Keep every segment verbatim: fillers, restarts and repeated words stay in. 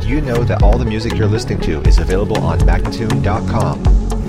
Do you know that all the music you're listening to is available on Magnatune dot com?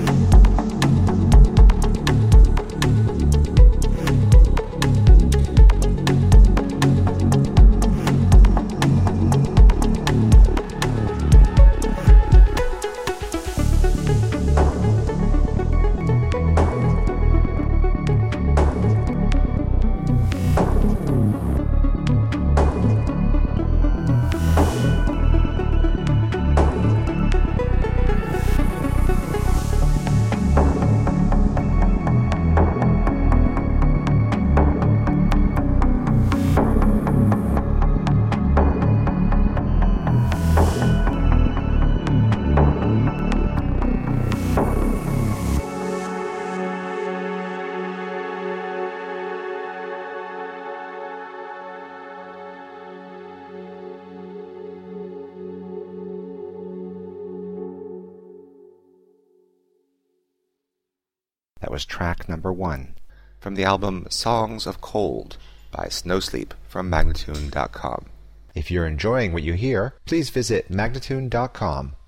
That was track number one from the album Songs of Cold by Snowsleep from Magnatune dot com. If you're enjoying what you hear, please visit Magnatune dot com